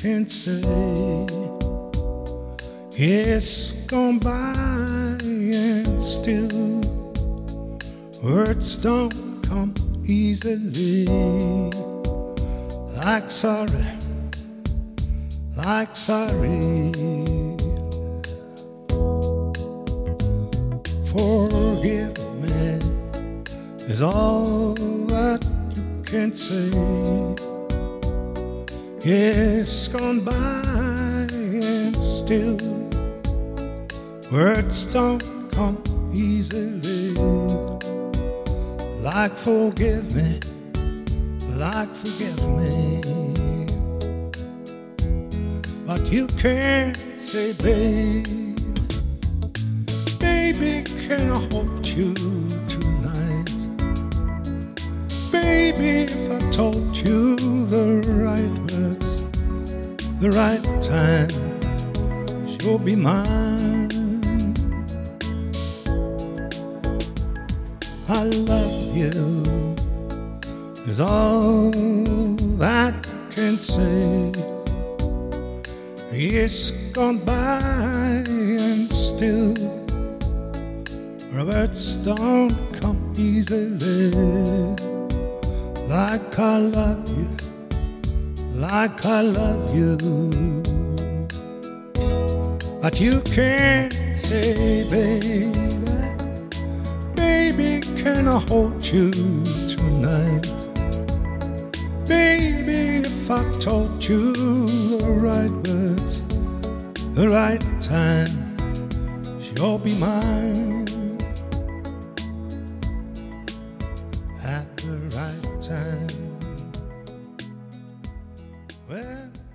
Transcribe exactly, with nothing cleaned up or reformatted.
can say it's gone by and still words don't come easily, like sorry, like sorry. Forgive me is all that you can say. It's gone by and still words don't come easily, like forgive me, like forgive me. But you can't say, babe, baby, can I hold you tonight? Baby, if I told you the right words, the right time, she'll be mine. I love you is all that I can say. It's gone by and still words don't come easily, like I love you, like I love you. But you can't say, baby, baby, can I hold you tonight? Baby, if I told you the right words, the right time, she'll be mine. At the right time. Well,